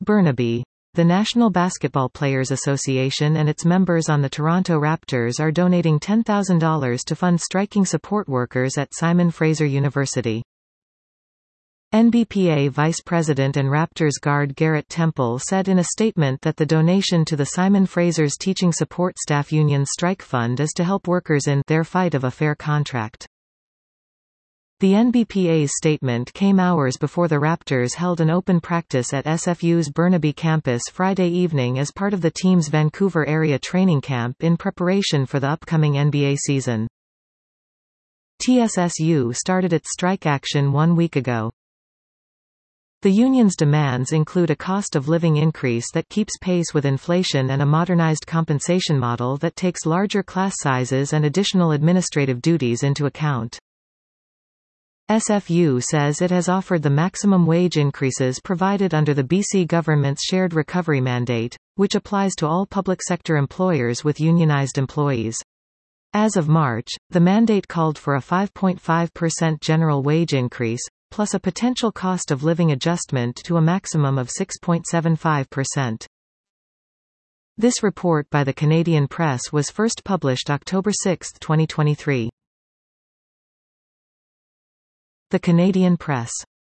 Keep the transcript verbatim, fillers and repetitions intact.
Burnaby. The National Basketball Players Association and its members on the Toronto Raptors are donating ten thousand dollars to fund striking support workers at Simon Fraser University. N B P A Vice President and Raptors guard Garrett Temple said in a statement that the donation to the Simon Fraser's Teaching Support Staff Union Strike Fund is to help workers in their fight of a fair contract. The N B P A's statement came hours before the Raptors held an open practice at S F U's Burnaby campus Friday evening as part of the team's Vancouver area training camp in preparation for the upcoming N B A season. T S S U started its strike action one week ago. The union's demands include a cost of living increase that keeps pace with inflation and a modernized compensation model that takes larger class sizes and additional administrative duties into account. S F U says it has offered the maximum wage increases provided under the B C government's shared recovery mandate, which applies to all public sector employers with unionized employees. As of March, the mandate called for a five point five percent general wage increase, plus a potential cost of living adjustment to a maximum of six point seven five percent. This report by the Canadian Press was first published October sixth, twenty twenty-three. The Canadian Press.